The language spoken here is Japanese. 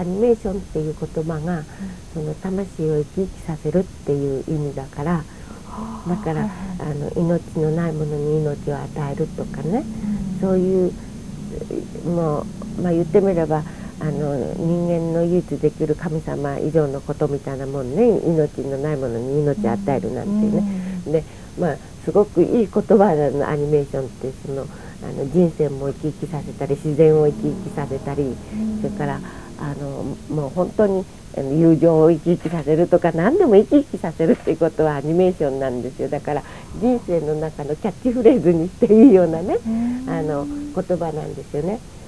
アニメーションっていう言葉が、その魂を生き生きさせるっていう意味だから、だから命のないものに命を与えるとかね、そういうもう、言ってみれば人間の唯一できる神様以上のことみたいなもんね、命のないものに命を与えるなんていうね。ですごくいい言葉なの、アニメーションって。人生も生き生きさせたり、自然を生き生きさせたり、それからもう本当に友情を生き生きさせるとか、何でも生き生きさせるっていうことはアニメーションなんですよ。だから人生の中のキャッチフレーズにしていいようなね、言葉なんですよね。